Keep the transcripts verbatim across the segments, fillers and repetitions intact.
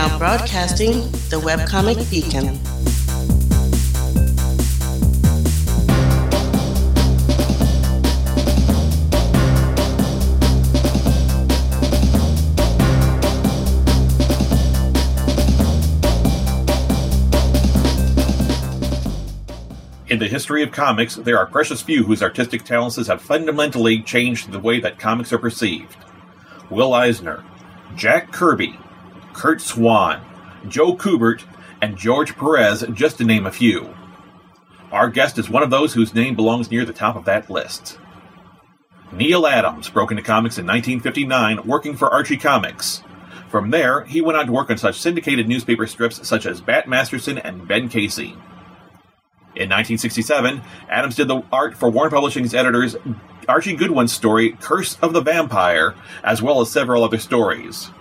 now broadcasting the Webcomic Beacon. In the history of comics, there are precious few whose artistic talents have fundamentally changed the way that comics are perceived. Will Eisner, Jack Kirby, Curt Swan, Joe Kubert, and George Perez, just to name a few. Our guest is one of those whose name belongs near the top of that list. Neal Adams broke into comics in nineteen fifty-nine, working for Archie Comics. From there, he went on to work on such syndicated newspaper strips such as Bat Masterson and Ben Casey. In nineteen sixty-seven, Adams did the art for Warner Publishing's editors Archie Goodwin's story, Curse of the Vampire, as well as several other stories.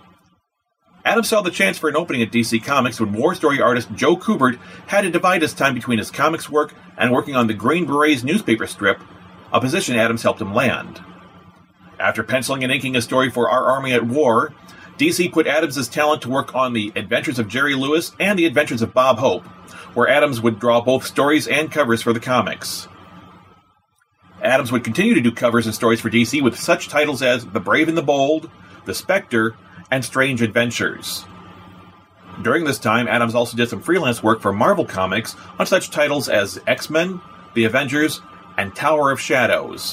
Adams saw the chance for an opening at D C Comics when war story artist Joe Kubert had to divide his time between his comics work and working on the Green Berets newspaper strip, a position Adams helped him land. After penciling and inking a story for Our Army at War, D C put Adams' talent to work on The Adventures of Jerry Lewis and The Adventures of Bob Hope, where Adams would draw both stories and covers for the comics. Adams would continue to do covers and stories for D C with such titles as The Brave and the Bold, The Spectre, and Strange Adventures. During this time, Adams also did some freelance work for Marvel Comics on such titles as X-Men, The Avengers, and Tower of Shadows.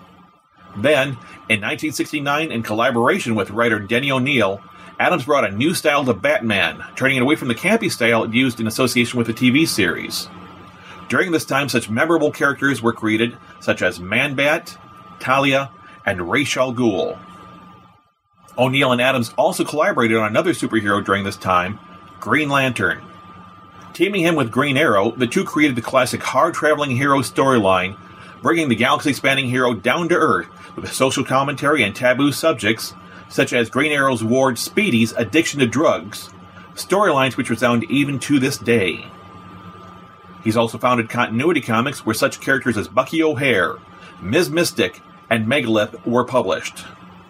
Then, in nineteen sixty-nine, in collaboration with writer Denny O'Neil, Adams brought a new style to Batman, turning it away from the campy style used in association with the T V series. During this time, such memorable characters were created, such as Man-Bat, Talia, and Ra's al Ghul. O'Neil and Adams also collaborated on another superhero during this time, Green Lantern. Teaming him with Green Arrow, the two created the classic hard-traveling hero storyline, bringing the galaxy-spanning hero down to Earth with social commentary and taboo subjects, such as Green Arrow's ward Speedy's addiction to drugs, storylines which resound even to this day. He's also founded Continuity Comics, where such characters as Bucky O'Hare, Miz Mystic, and Megalith were published.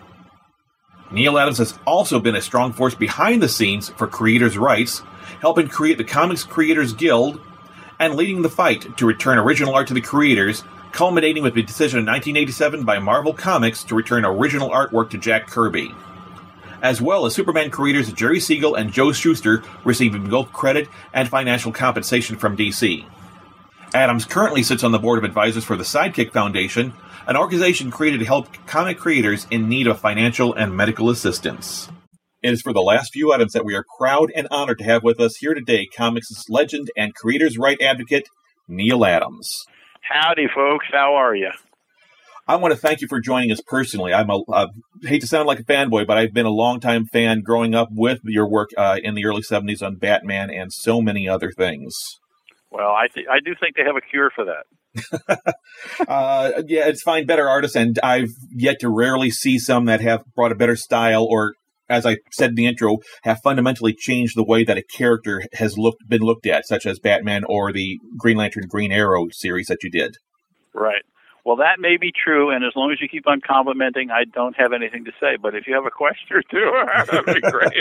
Neal Adams has also been a strong force behind the scenes for creators' rights, helping create the Comics Creators Guild, and leading the fight to return original art to the creators, culminating with the decision in nineteen eighty-seven by Marvel Comics to return original artwork to Jack Kirby. As well as Superman creators Jerry Siegel and Joe Shuster receiving both credit and financial compensation from D C. Adams currently sits on the board of advisors for the Sidekick Foundation, an organization created to help comic creators in need of financial and medical assistance. It is for the last few items that we are proud and honored to have with us here today comics legend and creators' right advocate, Neal Adams. Howdy, folks. How are you? I want to thank you for joining us personally. I'm a, I hate to sound like a fanboy, but I've been a longtime fan growing up with your work uh, in the early seventies on Batman and so many other things. Well, I th- I do think they have a cure for that. uh, yeah, it's find better artists, and I've yet to rarely see some that have brought a better style or, as I said in the intro, have fundamentally changed the way that a character has looked been looked at, such as Batman or the Green Lantern Green Arrow series that you did. Right. Well, that may be true, and as long as you keep on complimenting, I don't have anything to say. But if you have a question or two, that would be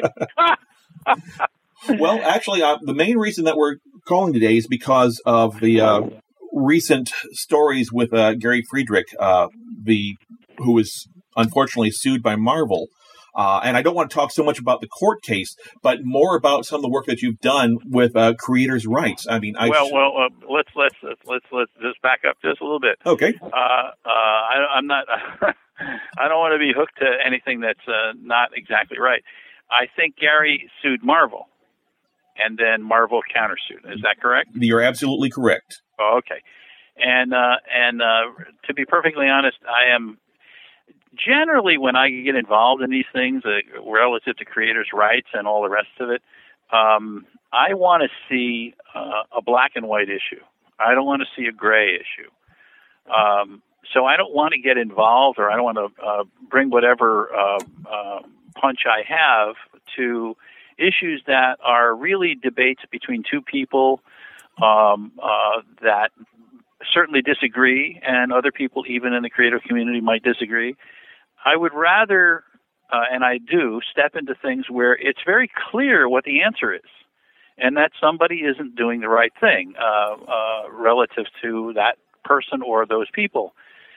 great. Well, actually, uh, the main reason that we're calling today is because of the uh, recent stories with uh, Gary Friedrich, uh, the who was unfortunately sued by Marvel. Uh, and I don't want to talk so much about the court case, but more about some of the work that you've done with uh, creators' rights. I mean, I well, sh- well, uh, let's let's let's let's just back up just a little bit. Okay. Uh, uh, I, I'm not. I don't want to be hooked to anything that's uh, not exactly right. I think Gary sued Marvel, and then Marvel countersued. Is that correct? You're absolutely correct. Oh, okay. And uh, and uh, to be perfectly honest, I am. Generally, when I get involved in these things uh, relative to creators' rights and all the rest of it, um, I want to see uh, a black and white issue. I don't want to see a gray issue. Um, so I don't want to get involved, or I don't want to uh, bring whatever uh, uh, punch I have to issues that are really debates between two people um, uh, that certainly disagree, and other people, even in the creative community, might disagree. I would rather uh, and I do, step into things where it's very clear what the answer is, and that somebody isn't doing the right thing uh, uh, relative to that person or those people.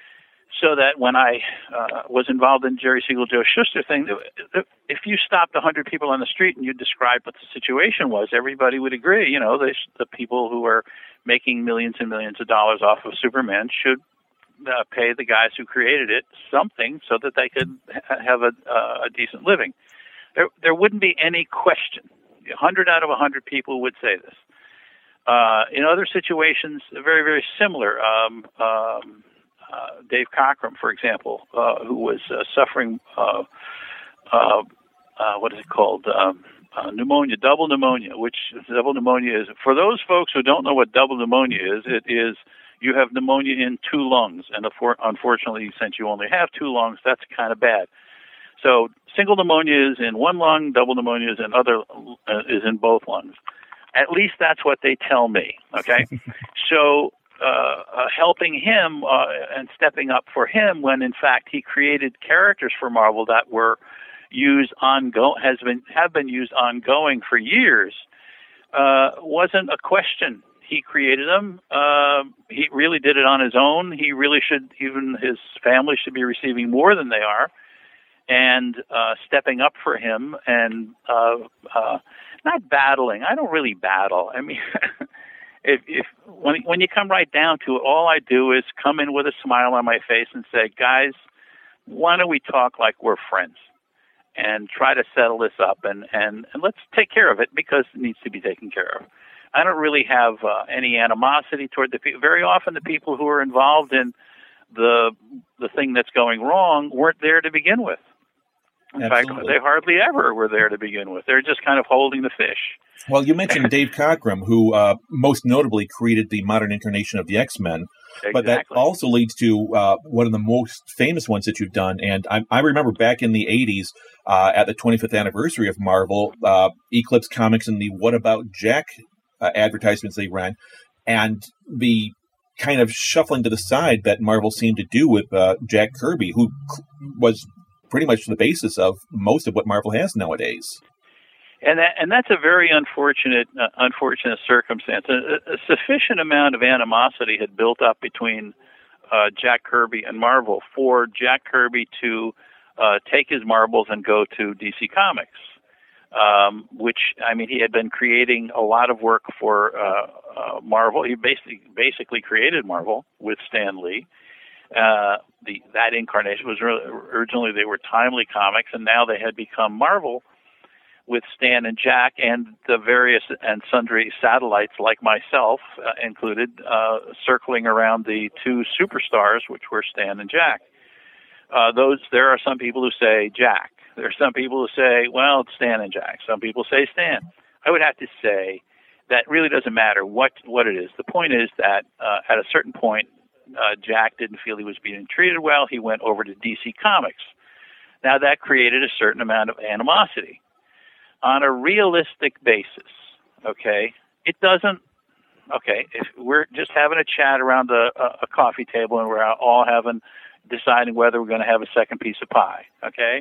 So that when I uh, was involved in Jerry Siegel, Joe Shuster thing, if you stopped one hundred people on the street and you described what the situation was, everybody would agree. You know, they, the people who are making millions and millions of dollars off of Superman should uh, pay the guys who created it something so that they could ha- have a, uh, a decent living. There, there wouldn't be any question. one hundred out of one hundred people would say this. Uh, in other situations, very, very similar. Um, um, Uh, Dave Cockrum, for example, uh, who was uh, suffering, uh, uh, uh, what is it called, um, uh, pneumonia, double pneumonia, which double pneumonia is, for those folks who don't know what double pneumonia is, it is you have pneumonia in two lungs, and unfortunately, since you only have two lungs, that's kind of bad. So single pneumonia is in one lung, double pneumonia is in other uh, is in both lungs. At least that's what they tell me, okay? So Uh, uh, helping him uh, and stepping up for him when in fact he created characters for Marvel that were used ongoing, has been have been used ongoing for years, uh, wasn't a question. He created them. Uh, he really did it on his own. He really should, even his family should be receiving more than they are, and uh, stepping up for him and uh, uh, not battling. I don't really battle. I mean. If, if when when you come right down to it, all I do is come in with a smile on my face and say, guys, why don't we talk like we're friends and try to settle this up and, and, and let's take care of it because it needs to be taken care of. I don't really have uh, any animosity toward the people. Very often the people who are involved in the the thing that's going wrong weren't there to begin with. In Absolutely. fact, they hardly ever were there to begin with. They're just kind of holding the fish. Well, you mentioned Dave Cockrum, who uh, most notably created the modern incarnation of the X-Men. Exactly. But that also leads to uh, one of the most famous ones that you've done. And I, I remember back in the eighties, uh, at the twenty-fifth anniversary of Marvel, uh, Eclipse Comics and the What About Jack uh, advertisements they ran, and the kind of shuffling to the side that Marvel seemed to do with uh, Jack Kirby, who was pretty much the basis of most of what Marvel has nowadays. And that, and that's a very unfortunate, uh, unfortunate circumstance. A, a sufficient amount of animosity had built up between uh, Jack Kirby and Marvel for Jack Kirby to uh, take his marbles and go to D C Comics, um, which, I mean, he had been creating a lot of work for uh, uh, Marvel. He basically basically created Marvel with Stan Lee. Uh, the that incarnation was really, originally they were Timely Comics, and now they had become Marvel with Stan and Jack and the various and sundry satellites like myself uh, included, uh, circling around the two superstars, which were Stan and Jack. Uh, those there are some people who say Jack. There are some people who say, well, it's Stan and Jack. Some people say Stan. I would have to say that really doesn't matter what what it is. The point is that uh, at a certain point, Uh, Jack didn't feel he was being treated well. He went over to D C Comics. Now, that created a certain amount of animosity. On a realistic basis, okay, it doesn't, okay, if we're just having a chat around a, a coffee table and we're all having, deciding whether we're going to have a second piece of pie, okay,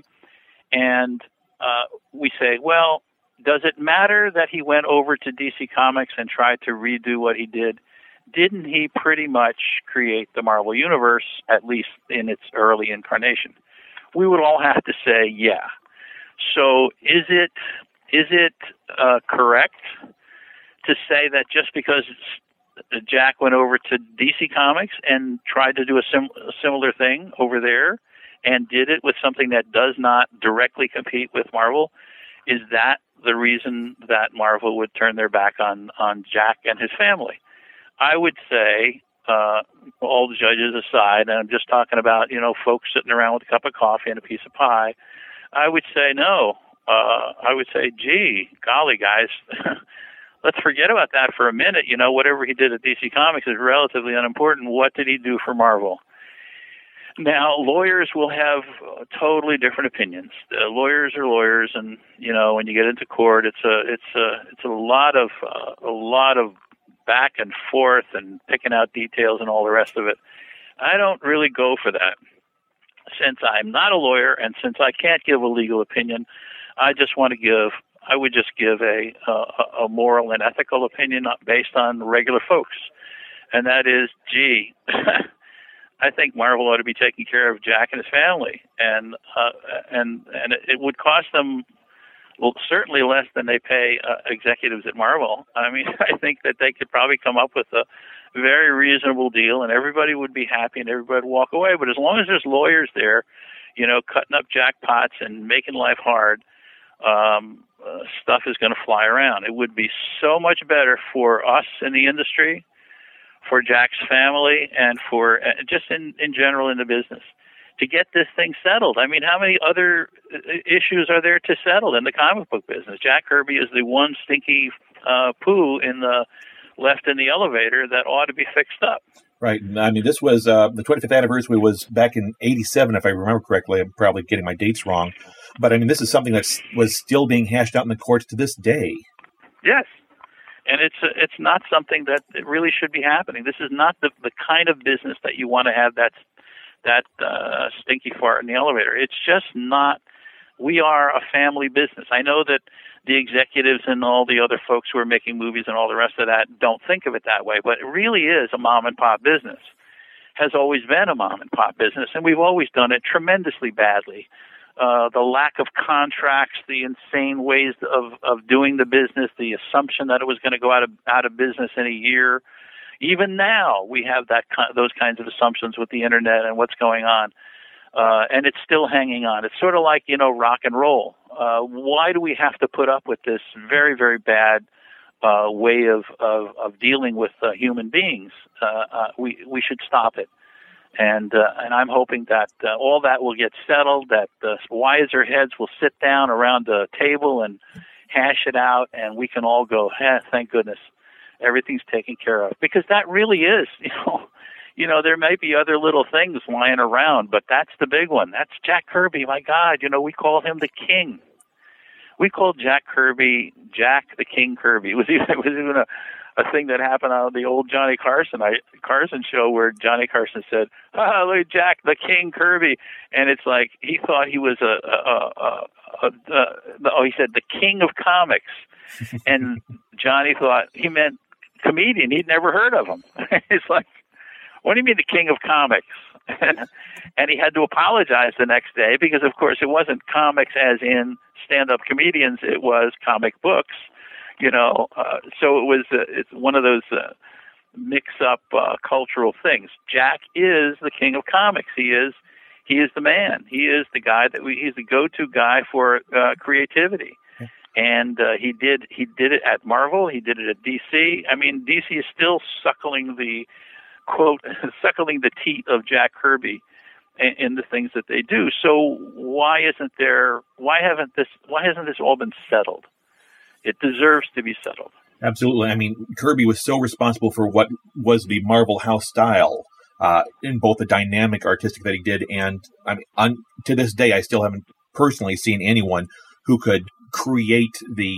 and uh, we say, well, does it matter that he went over to D C Comics and tried to redo what he did? Didn't he pretty much create the Marvel Universe, at least in its early incarnation? We would all have to say, yeah. So is it is it uh, correct to say that just because Jack went over to D C Comics and tried to do a, sim- a similar thing over there and did it with something that does not directly compete with Marvel, is that the reason that Marvel would turn their back on, on Jack and his family? I would say, uh, all the judges aside, and I'm just talking about, you know, folks sitting around with a cup of coffee and a piece of pie, I would say no. Uh, I would say, gee, golly, guys, let's forget about that for a minute. You know, whatever he did at D C Comics is relatively unimportant. What did he do for Marvel? Now, lawyers will have uh, totally different opinions. Uh, lawyers are lawyers, and you know, when you get into court, it's a it's a it's a lot of uh, a lot of back and forth and picking out details and all the rest of it. I don't really go for that. since I'm not a lawyer and since I can't give a legal opinion, I just want to give, I would just give a, a, a moral and ethical opinion based on regular folks. And that is, gee, I think Marvel ought to be taking care of Jack and his family. And, uh, and, and it would cost them well, certainly less than they pay uh, executives at Marvel. I mean, I think that they could probably come up with a very reasonable deal, and everybody would be happy, and everybody would walk away. But as long as there's lawyers there, you know, cutting up jackpots and making life hard, um, uh, stuff is going to fly around. It would be so much better for us in the industry, for Jack's family, and for uh, just in, in general in the business, to get this thing settled. I mean, how many other issues are there to settle in the comic book business? Jack Kirby is the one stinky uh, poo in the left in the elevator that ought to be fixed up. Right. I mean, this was uh, the twenty-fifth anniversary was back in eighty-seven, if I remember correctly. I'm probably getting my dates wrong. But, I mean, this is something that was still being hashed out in the courts to this day. Yes. And it's uh, it's not something that it really should be happening. This is not the, the kind of business that you want to have that's that uh, stinky fart in the elevator. It's just not. We are a family business. I know that the executives and all the other folks who are making movies and all the rest of that don't think of it that way, but it really is a mom and pop business. Has always been a mom and pop business, and we've always done it tremendously badly. Uh, the lack of contracts, the insane ways of, of doing the business, the assumption that it was going to go out of out of business in a year. Even now, we have that those kinds of assumptions with the internet and what's going on, uh, and it's still hanging on. It's sort of like, you know, rock and roll. Uh, why do we have to put up with this very, very bad uh, way of, of, of dealing with uh, human beings? Uh, uh, we we should stop it, and uh, and I'm hoping that uh, all that will get settled. That the wiser heads will sit down around the table and hash it out, and we can all go, eh, thank goodness. Everything's taken care of, because that really is, you know, you know, there may be other little things lying around, but that's the big one. That's Jack Kirby. My God, you know, we call him the King. We called Jack Kirby Jack the King Kirby. It was even, it was even a, a thing that happened on the old Johnny Carson I, Carson show, where Johnny Carson said, "Ah, look at Jack the King Kirby," and it's like he thought he was a, a, a, a, a, a oh, he said the King of Comics, and Johnny thought he meant comedian. He'd never heard of him. It's like, what do you mean the King of Comics? And he had to apologize the next day, because of course it wasn't comics as in stand-up comedians, it was comic books, you know. Uh, so it was uh, it's one of those uh, mix-up uh, cultural things. Jack is the King of Comics. He is he is the man. He is the guy that we he's the go-to guy for uh, creativity. And uh, he did he did it at Marvel. He did it at D C. I mean, D C is still suckling the, quote, suckling the teat of Jack Kirby in, in the things that they do. So why isn't there? Why haven't this? Why hasn't this all been settled? It deserves to be settled. Absolutely. I mean, Kirby was so responsible for what was the Marvel house style, uh, in both the dynamic artistic that he did, and I mean, on, to this day, I still haven't personally seen anyone who could create the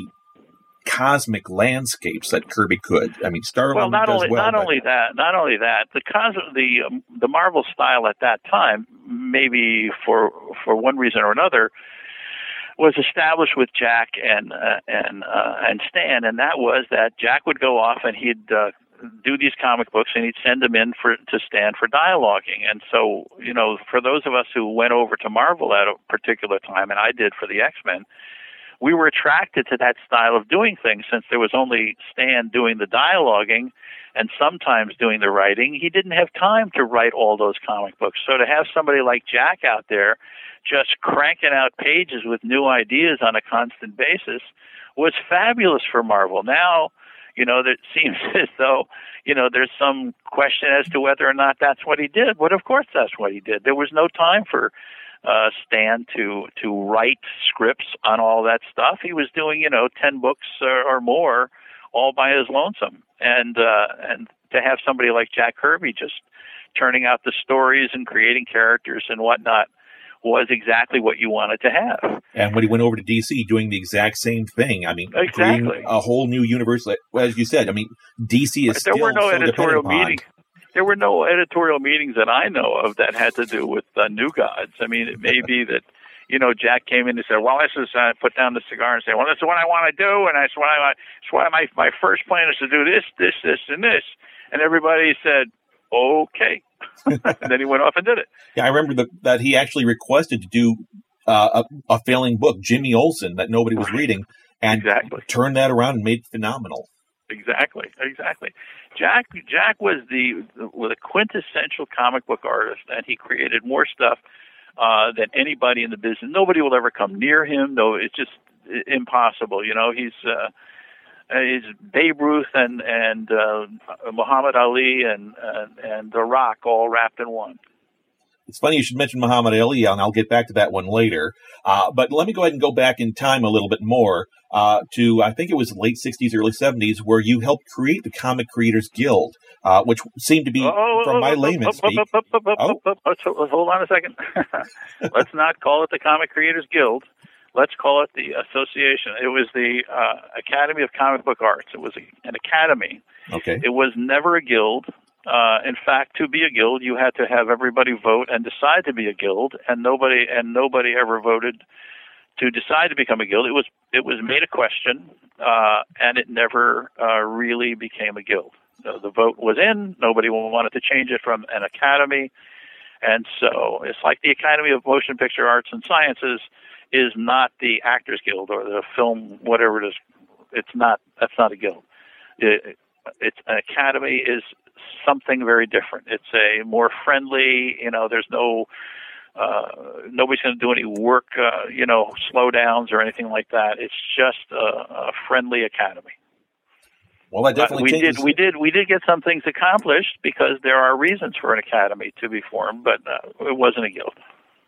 cosmic landscapes that Kirby could. I mean, Star well, not does only well, not but... only that, not only that, the cos- the um, the Marvel style at that time, maybe for for one reason or another, was established with Jack and uh, and uh, and Stan, and that was that Jack would go off and he'd uh, do these comic books, and he'd send them in for to Stan for dialoguing. And so, you know, for those of us who went over to Marvel at a particular time, and I did for the X-Men, we were attracted to that style of doing things, since there was only Stan doing the dialoguing and sometimes doing the writing. He didn't have time to write all those comic books. So to have somebody like Jack out there just cranking out pages with new ideas on a constant basis was fabulous for Marvel. Now, you know, it seems as though, you know, there's some question as to whether or not that's what he did. But of course that's what he did. There was no time for Uh, Stan to to write scripts on all that stuff. He was doing, you know, ten books or, or more, all by his lonesome. And uh, and to have somebody like Jack Kirby just turning out the stories and creating characters and whatnot was exactly what you wanted to have. And when he went over to D C, doing the exact same thing. I mean, exactly. creating a whole new universe. As you said, I mean, D C is but there still were no so editorial dependent meetings. upon. there were no editorial meetings that I know of that had to do with uh, New Gods. I mean, it may be that, you know, Jack came in and said, well, this is, uh, put down the cigar and say, well, this is what I want to do, and that's what I, that's why my, my first plan is to do this, this, this, and this. And everybody said, okay. And then he went off and did it. Yeah, I remember the, that he actually requested to do uh, a, a failing book, Jimmy Olsen, that nobody was reading, and exactly. turned that around and made it phenomenal. Exactly, exactly. Jack Jack was the was a quintessential comic book artist, and he created more stuff uh, than anybody in the business. Nobody will ever come near him. No, it's just impossible. You know, he's uh, he's Babe Ruth and and uh, Muhammad Ali and, and and The Rock all wrapped in one. It's funny you should mention Muhammad Ali, and I'll get back to that one later. Uh, but let me go ahead and go back in time a little bit more uh, to, I think it was late sixties, early seventies, where you helped create the Comic Creators Guild, uh, which seemed to be, oh, from my oh, layman's oh, speak. oh, oh, oh. oh, oh, oh, hold on a second. Let's not call it the Comic Creators Guild. Let's call it the association. It was the uh, Academy of Comic Book Arts. It was a, an academy. Okay. It was never a guild. Uh, in fact, to be a guild, you had to have everybody vote and decide to be a guild, and nobody and nobody ever voted to decide to become a guild. It was it was made a question, uh, and it never uh, really became a guild. So the vote was in. Nobody wanted to change it from an academy, and so it's like the Academy of Motion Picture Arts and Sciences is not the Actors Guild or the film whatever it is. It's not. That's not a guild. It, it's an academy is something very different. It's a more friendly, you know, there's no, uh, nobody's going to do any work, uh, you know, slowdowns or anything like that. It's just a, a friendly academy. Well, that definitely uh, we changes. did, we did, we did get some things accomplished because there are reasons for an academy to be formed, but uh, it wasn't a guild.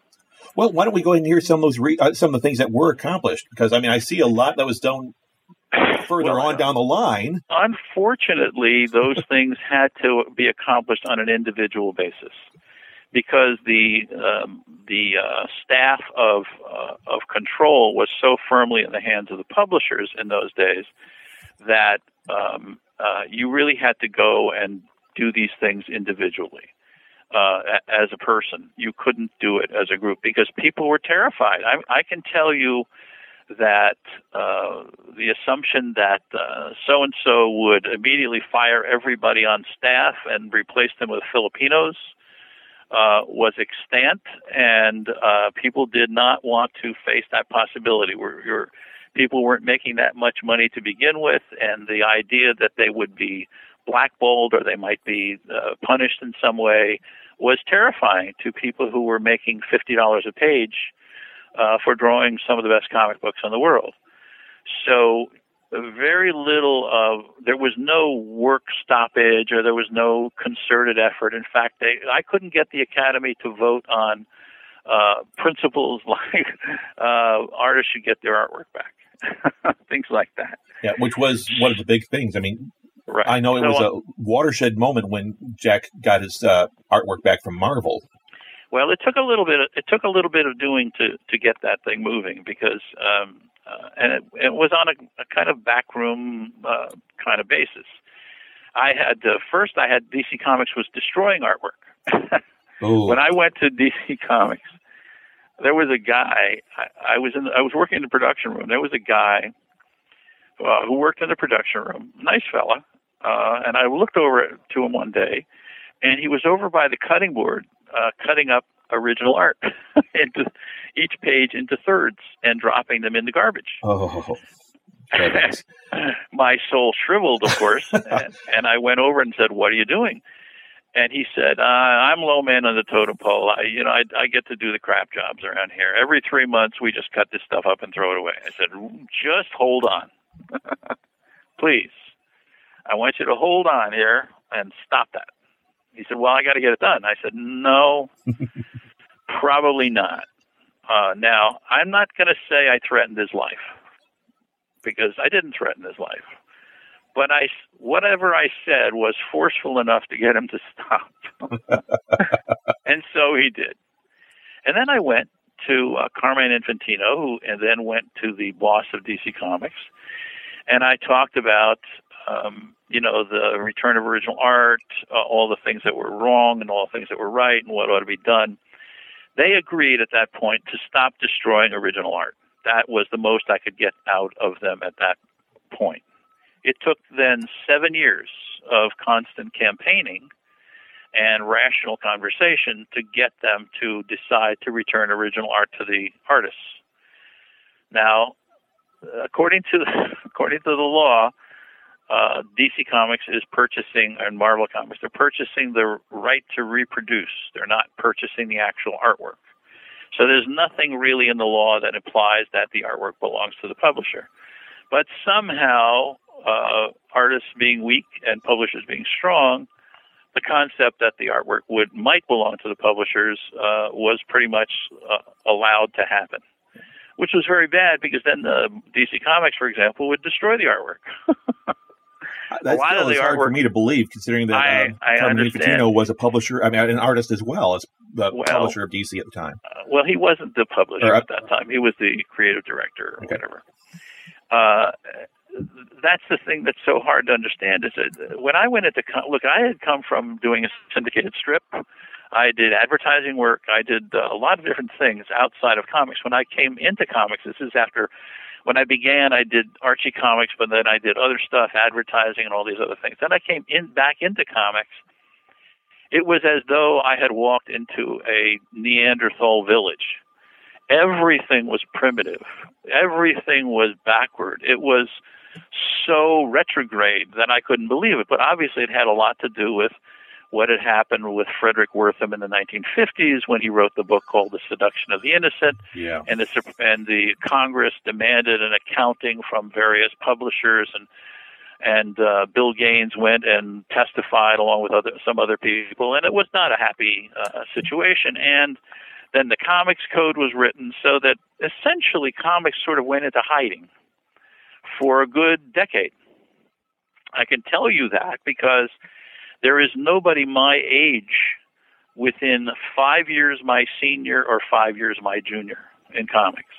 Well, why don't we go ahead and hear some of those, re- uh, some of the things that were accomplished? Because I mean, I see a lot that was done further well, on down the line. Unfortunately, those things had to be accomplished on an individual basis because the um, the uh, staff of uh, of control was so firmly in the hands of the publishers in those days that um, uh, you really had to go and do these things individually. Uh, as a person, you couldn't do it as a group because people were terrified. I, I can tell you that uh, the assumption that uh, so-and-so would immediately fire everybody on staff and replace them with Filipinos uh, was extant, and uh, people did not want to face that possibility. Where your people weren't making that much money to begin with, and the idea that they would be blackballed or they might be uh, punished in some way was terrifying to people who were making fifty dollars a page Uh, for drawing some of the best comic books in the world. So very little of, there was no work stoppage or there was no concerted effort. In fact, they, I couldn't get the Academy to vote on uh, principles like uh, artists should get their artwork back, things like that. Yeah, which was one of the big things. I mean, right. I know it so, was a watershed moment when Jack got his uh, artwork back from Marvel. Well, it took a little bit. Of, it took a little bit of doing to, to get that thing moving because, um, uh, and it, it was on a, a kind of backroom uh, kind of basis. I had uh, first. I had D C Comics was destroying artwork. When I went to D C Comics, there was a guy. I, I was in. I was working in the production room. There was a guy uh, who worked in the production room. Nice fella. Uh, and I looked over to him one day, and he was over by the cutting board. Uh, cutting up original art into each page into thirds and dropping them in the garbage. Oh, my soul shriveled, of course, and, and I went over and said, "What are you doing?" And he said, uh, "I'm low man on the totem pole. I, you know, I, I get to do the crap jobs around here. Every three months, we just cut this stuff up and throw it away." I said, "Just hold on, please. I want you to hold on here and stop that." He said, "Well, I got to get it done." I said, "No, probably not." Uh, now, I'm not going to say I threatened his life because I didn't threaten his life. But I, whatever I said was forceful enough to get him to stop. And so he did. And then I went to uh, Carmine Infantino, who, and then went to the boss of D C Comics. And I talked about um, you know, the return of original art, uh, all the things that were wrong and all the things that were right and what ought to be done. They agreed at that point to stop destroying original art. That was the most I could get out of them at that point. It took then seven years of constant campaigning and rational conversation to get them to decide to return original art to the artists. Now, according to according to the law, uh, D C Comics is purchasing, and Marvel Comics, they're purchasing the right to reproduce. They're not purchasing the actual artwork. So there's nothing really in the law that implies that the artwork belongs to the publisher. But somehow, uh, artists being weak and publishers being strong, the concept that the artwork would might belong to the publishers uh, was pretty much uh, allowed to happen, which was very bad because then the D C Comics, for example, would destroy the artwork. That still is hard for me to believe, considering that I, uh, I Tom understand. Infantino was a publisher, I mean, an artist as well as the well, publisher of D C at the time. Uh, well, he wasn't the publisher or, uh, at that time. He was the creative director or okay. whatever. Uh, that's the thing that's so hard to understand. Is that when I went into com- look, I had come from doing a syndicated strip. I did advertising work. I did uh, a lot of different things outside of comics. When I came into comics, this is after when I began. I did Archie Comics, but then I did other stuff, advertising, and all these other things. Then I came in back into comics. It was as though I had walked into a Neanderthal village. Everything was primitive. Everything was backward. It was so retrograde that I couldn't believe it. But obviously it had a lot to do with what had happened with Frederick Wertham in the nineteen fifties when he wrote the book called The Seduction of the Innocent. Yeah. And the, and the Congress demanded an accounting from various publishers, and and uh, Bill Gaines went and testified along with other some other people, and it was not a happy uh, situation. And then the Comics Code was written so that essentially comics sort of went into hiding for a good decade. I can tell you that because there is nobody my age within five years my senior or five years my junior in comics.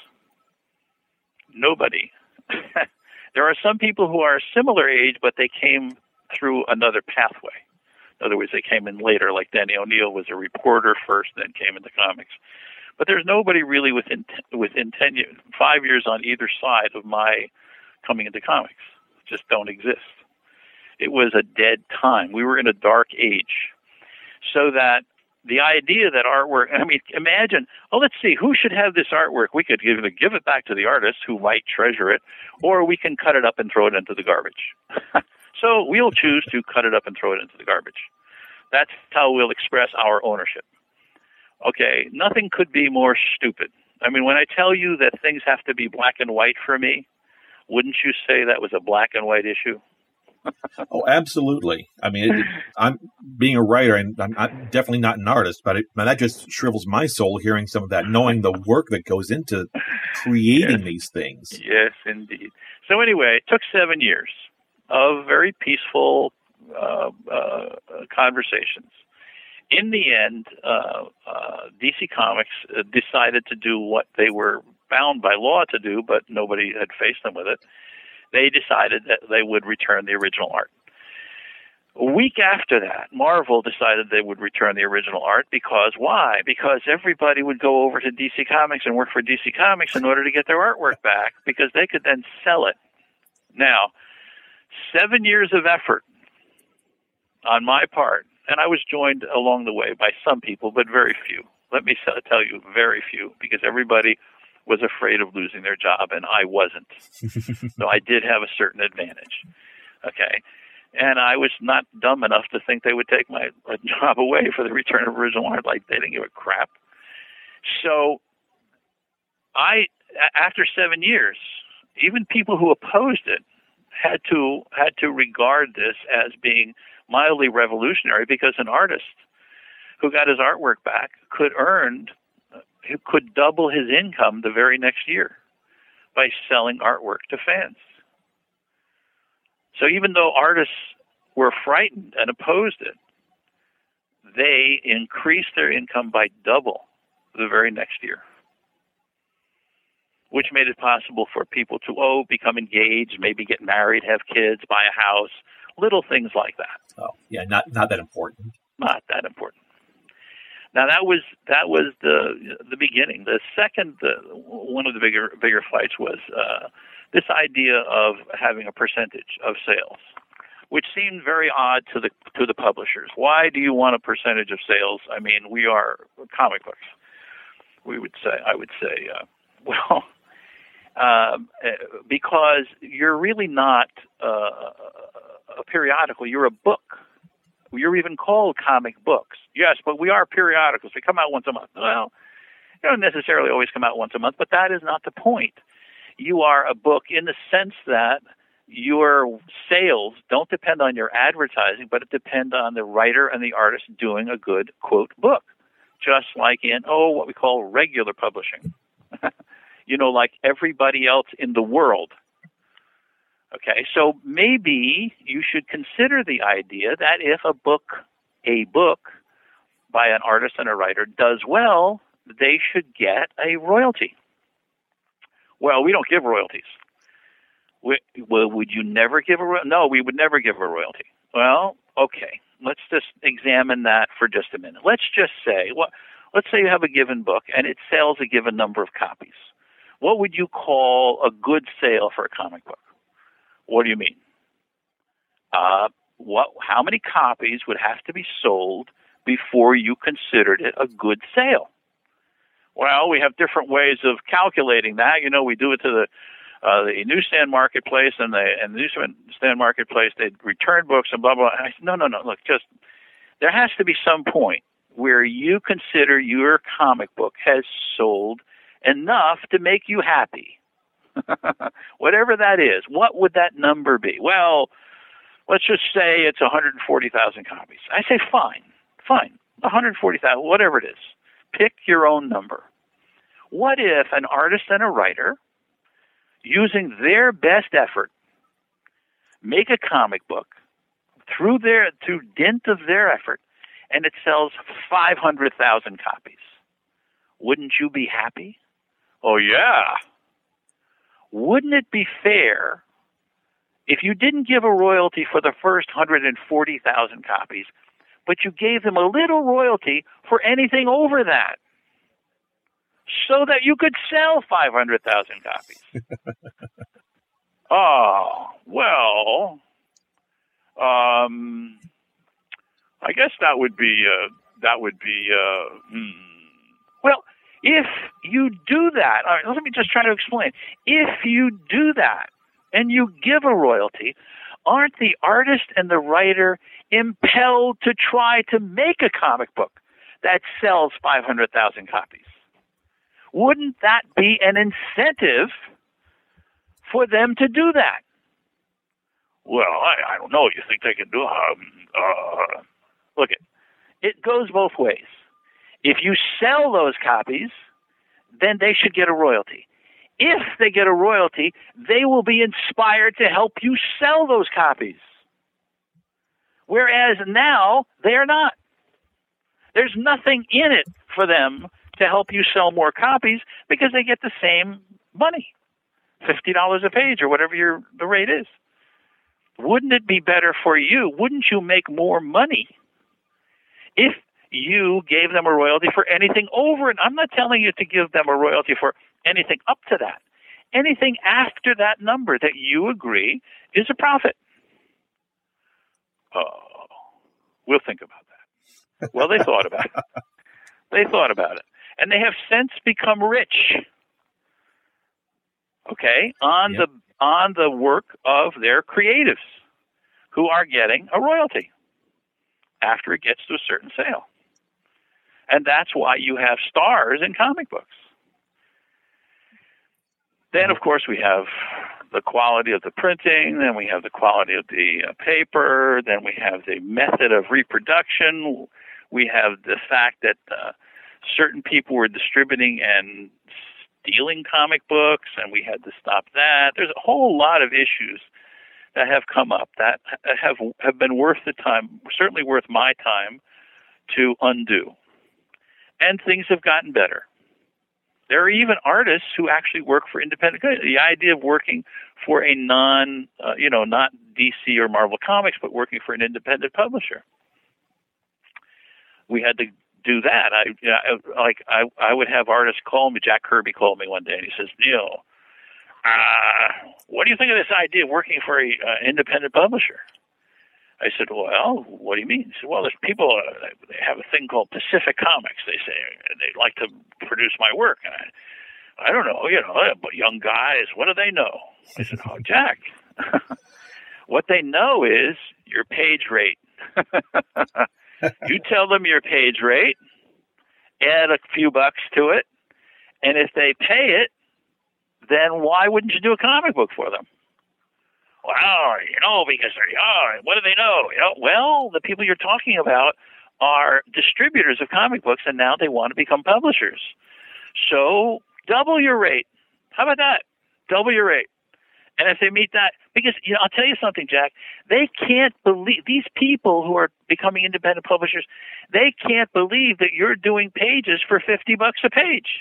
Nobody. There are some people who are a similar age, but they came through another pathway. In other words, they came in later, like Denny O'Neil was a reporter first, then came into comics. But there's nobody really within within ten years, five years on either side of my coming into comics. Just don't exist. It was a dead time. We were in a dark age. So that the idea that artwork, I mean, imagine, oh, let's see, who should have this artwork? We could either give it back to the artist who might treasure it, or we can cut it up and throw it into the garbage. So we'll choose to cut it up and throw it into the garbage. That's how we'll express our ownership. Okay, nothing could be more stupid. I mean, when I tell you that things have to be black and white for me, wouldn't you say that was a black and white issue? Oh, absolutely. I mean, it, I'm being a writer, and I'm, I'm definitely not an artist, but it, man, that just shrivels my soul hearing some of that, knowing the work that goes into creating yes. these things. Yes, indeed. So anyway, it took seven years of very peaceful uh, uh, conversations. In the end, uh, uh, D C Comics uh, decided to do what they were bound by law to do, but nobody had faced them with it. They decided that they would return the original art. A week after that, Marvel decided they would return the original art because why? Because everybody would go over to D C Comics and work for D C Comics in order to get their artwork back, because they could then sell it. Now, seven years of effort on my part, and I was joined along the way by some people, but very few. Let me tell you, very few, because everybody was afraid of losing their job, and I wasn't. So I did have a certain advantage. Okay. And I was not dumb enough to think they would take my job away for the return of original art. Like, they didn't give a crap. So I, after seven years, even people who opposed it had to had to regard this as being mildly revolutionary, because an artist who got his artwork back could earn, could double his income the very next year by selling artwork to fans. So even though artists were frightened and opposed it, they increased their income by double the very next year. which made it possible for people to, oh, become engaged, maybe get married, have kids, buy a house, little things like that. Oh, yeah, not not that important. Not that important. Now that was that was the the beginning. The second, the, one of the bigger bigger fights was uh, this idea of having a percentage of sales, which seemed very odd to the to the publishers. Why do you want a percentage of sales? I mean, we are comic books. We would say, I would say, uh, well, uh, because you're really not uh, a periodical. You're a book. You're even called comic books. Yes, but we are periodicals. They come out once a month. Well, they don't necessarily always come out once a month, but that is not the point. You are a book in the sense that your sales don't depend on your advertising, but it depends on the writer and the artist doing a good, quote, book. Just like in, oh, what we call regular publishing. You know, like everybody else in the world. Okay, so maybe you should consider the idea that if a book, a book by an artist and a writer does well, they should get a royalty. Well, we don't give royalties. We, well, would you never give a royalty? No, we would never give a royalty. Well, okay, let's just examine that for just a minute. Let's just say, well, let's say you have a given book and it sells a given number of copies. What would you call a good sale for a comic book? What do you mean? Uh, what? How many copies would have to be sold before you considered it a good sale? Well, we have different ways of calculating that. You know, we do it to the uh, the newsstand marketplace, and the and the newsstand marketplace, they return books and blah blah. And I said, no, no, no. Look, just there has to be some point where you consider your comic book has sold enough to make you happy. Whatever that is, what would that number be? Well, let's just say it's one hundred forty thousand copies. I say, fine, fine, one hundred forty thousand, whatever it is. Pick your own number. What if an artist and a writer, using their best effort, make a comic book through their through dint of their effort, and it sells five hundred thousand copies? Wouldn't you be happy? Oh, yeah. Wouldn't it be fair if you didn't give a royalty for the first one hundred forty thousand copies, but you gave them a little royalty for anything over that, so that you could sell five hundred thousand copies? Oh, well, um, I guess that would be, uh, that would be, uh, hmm. Well, if you do that, all right, let me just try to explain. If you do that and you give a royalty, aren't the artist and the writer impelled to try to make a comic book that sells five hundred thousand copies? Wouldn't that be an incentive for them to do that? Well, I, I don't know. You think they can do it? Um, uh, look, it, it goes both ways. If you sell those copies, then they should get a royalty. If they get a royalty, they will be inspired to help you sell those copies. Whereas now, they are not. There's nothing in it for them to help you sell more copies because they get the same money, fifty dollars a page or whatever your the rate is. Wouldn't it be better for you? Wouldn't you make more money if you gave them a royalty for anything over? And I'm not telling you to give them a royalty for anything up to that. Anything after that number that you agree is a profit. Oh, we'll think about that. Well, they thought about it. They thought about it. And they have since become rich, okay, on yep. the on the work of their creatives who are getting a royalty after it gets to a certain sale. And that's why you have stars in comic books. Then, of course, we have the quality of the printing, then we have the quality of the uh, paper, then we have the method of reproduction, we have the fact that uh, certain people were distributing and stealing comic books, and we had to stop that. There's a whole lot of issues that have come up that have have been worth the time, certainly worth my time, to undo. And things have gotten better. There are even artists who actually work for independent. The idea of working for a non, uh, you know, not D C or Marvel Comics, but working for an independent publisher. We had to do that. I, you know, like I, I would have artists call me. Jack Kirby called me one day, and he says, "Neil, uh, what do you think of this idea of working for a uh, independent publisher?" I said, "Well, what do you mean?" He said, "Well, there's people, uh, they have a thing called Pacific Comics, they say, and they like to produce my work." And I, I don't know, you know, but young guys, what do they know? I said, "Oh, Jack, what they know is your page rate. You tell them your page rate, add a few bucks to it, and if they pay it, then why wouldn't you do a comic book for them?" Well, you know, because they're young. What do they know? You know, well, the people you're talking about are distributors of comic books, and now they want to become publishers. So double your rate. How about that? Double your rate. And if they meet that, because, you know, I'll tell you something, Jack, they can't believe, these people who are becoming independent publishers, they can't believe that you're doing pages for fifty bucks a page.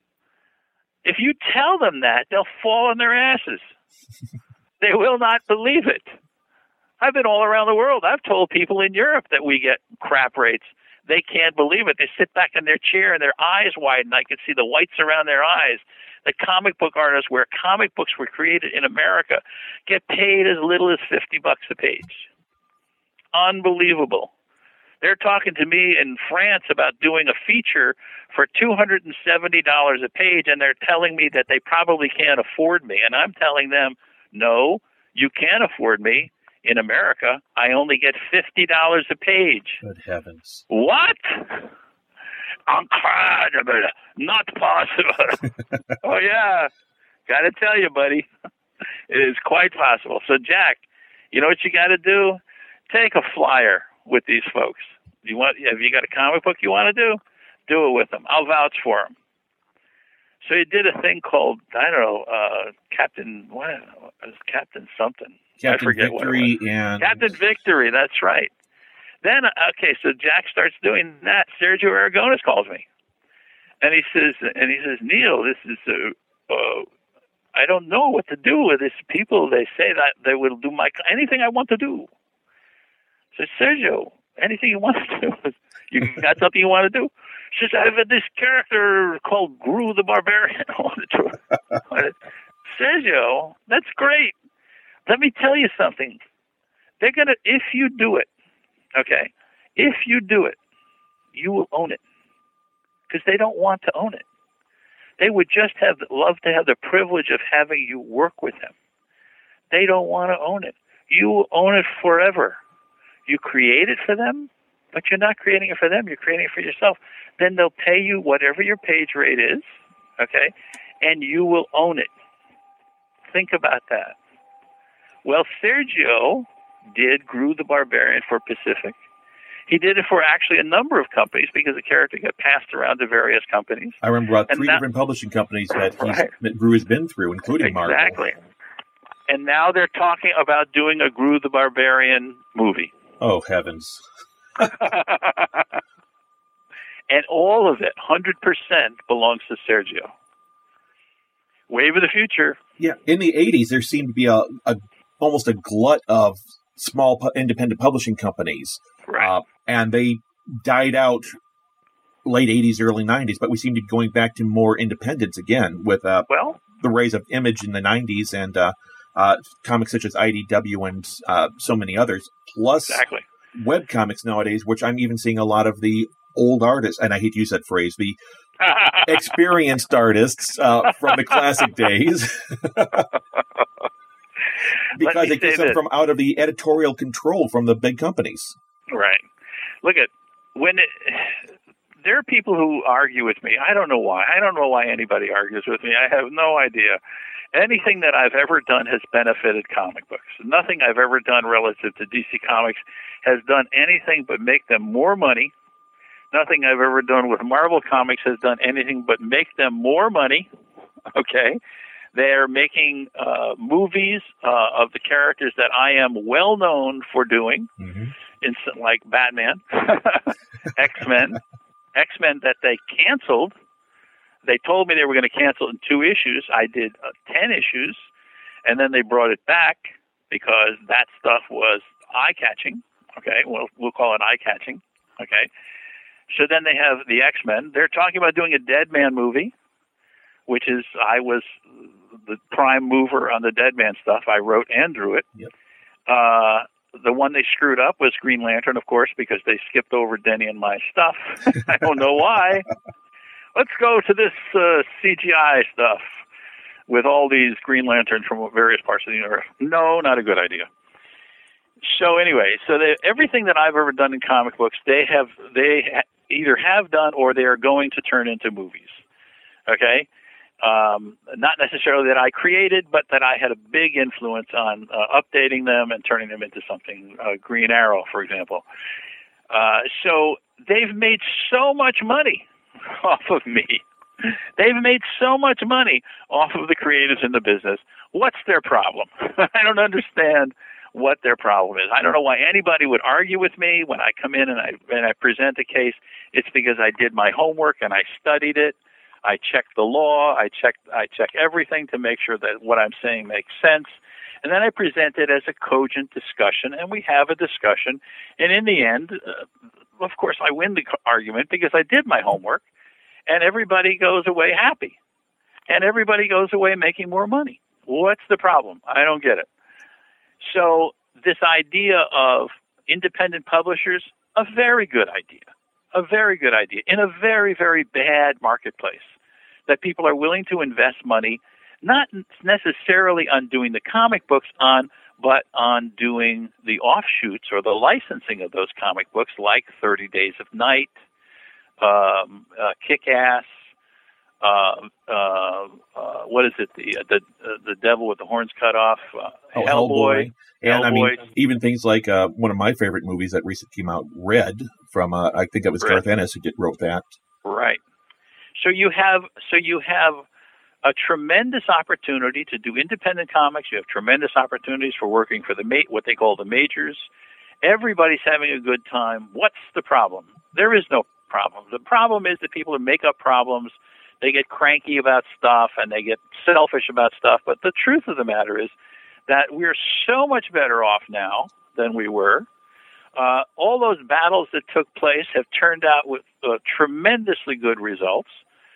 If you tell them that, they'll fall on their asses. They will not believe it. I've been all around the world. I've told people in Europe that we get crap rates. They can't believe it. They sit back in their chair and their eyes widen. I can see the whites around their eyes. The comic book artists where comic books were created in America get paid as little as fifty bucks a page. Unbelievable. They're talking to me in France about doing a feature for two hundred seventy dollars a page, and they're telling me that they probably can't afford me. And I'm telling them, no, you can't afford me. In America, I only get fifty dollars a page. Good heavens. What? Incredible. Not possible. Oh, yeah. Got to tell you, buddy. It is quite possible. So, Jack, you know what you got to do? Take a flyer with these folks. You want? Have you got a comic book you want to do? Do it with them. I'll vouch for them. So he did a thing called, I don't know, uh, Captain, what was Captain something? Captain I forget Victory what it was. and Captain Victory, that's right. Then, okay, so Jack starts doing that. Sergio Aragones calls me. And he says, and he says, Neil, this is, uh, uh, I don't know what to do with these people. They say that they will do my, anything I want to do. So Sergio, anything you want to do? You got something you want to do? She says, I have this character called Gru the Barbarian. Sergio, that's great. Let me tell you something. They're going to, if you do it, okay, if you do it, you will own it. Because they don't want to own it. They would just have love to have the privilege of having you work with them. They don't want to own it. You will own it forever. You create it for them, but you're not creating it for them. You're creating it for yourself. Then they'll pay you whatever your page rate is, okay, and you will own it. Think about that. Well, Sergio did Gru the Barbarian for Pacific. He did it for actually a number of companies because the character got passed around to various companies. I remember about and three now, different publishing companies that, he's, right. that Gru has been through, including Marvel. Exactly. And now they're talking about doing a Gru the Barbarian movie. Oh, heavens. And all of it, one hundred percent, belongs to Sergio. Wave of the future. Yeah, in the eighties, there seemed to be a, a almost a glut of small pu- independent publishing companies. Right. Uh, and they died out late eighties, early nineties, but we seem to be going back to more independence again with uh, well, the rise of Image in the nineties and uh, uh, comics such as I D W and uh, so many others, plus exactly. web comics nowadays, which I'm even seeing a lot of the old artists, and I hate to use that phrase, the experienced artists uh, from the classic days. Because it gets them from out of the editorial control from the big companies. Right. Look at when it, there are people who argue with me. I don't know why. I don't know why anybody argues with me. I have no idea. Anything that I've ever done has benefited comic books. Nothing I've ever done relative to D C Comics has done anything but make them more money. Nothing I've ever done with Marvel Comics has done anything but make them more money. Okay? They're making uh, movies uh, of the characters that I am well known for doing, mm-hmm. in, like Batman, X-Men, X-Men that they canceled. they told me they were going to cancel in two issues. I did uh, ten issues, and then they brought it back because that stuff was eye-catching. Okay, well, we'll call it eye-catching. Okay, so then they have the X-Men. They're talking about doing a Dead Man movie, which is, I was the prime mover on the Dead Man stuff. I wrote and drew it. Yep. Uh, the one they screwed up was Green Lantern, of course, because they skipped over Denny and my stuff. I don't know why. Let's go to this uh, C G I stuff with all these Green Lanterns from various parts of the universe. No, not a good idea. So anyway, so they, everything that I've ever done in comic books, they have they ha- either have done or they are going to turn into movies. Okay? Um, not necessarily that I created, but that I had a big influence on uh, updating them and turning them into something. Uh, Green Arrow, for example. Uh, so they've made so much money off of me. They've made so much money off of the creatives in the business. What's their problem? I don't understand what their problem is. I don't know why anybody would argue with me when I come in and I and I present a case. It's because I did my homework and I studied it. I checked the law. I checked. I check everything to make sure that what I'm saying makes sense. And then I present it as a cogent discussion, and we have a discussion. And in the end, uh, of course, I win the argument because I did my homework, and everybody goes away happy, and everybody goes away making more money. What's the problem? I don't get it. So this idea of independent publishers, a very good idea, a very good idea in a very, very bad marketplace, that people are willing to invest money, not necessarily on doing the comic books on, but on doing the offshoots or the licensing of those comic books, like thirty Days of Night, um, uh, Kick-Ass, uh, uh, uh, what is it, the uh, the uh, the Devil with the Horns Cut Off, uh, oh, Hellboy. Hellboy. And Hellboy. I mean, even things like uh, one of my favorite movies that recently came out, Red, from uh, I think it was Red. Garth Ennis who did, wrote that. Right. So you have so you have a tremendous opportunity to do independent comics. You have tremendous opportunities for working for the ma- what they call the majors. Everybody's having a good time. What's the problem? There is no problem. The problem is that people make up problems. They get cranky about stuff and they get selfish about stuff. But the truth of the matter is that we're so much better off now than we were. Uh, all those battles that took place have turned out with uh, tremendously good results.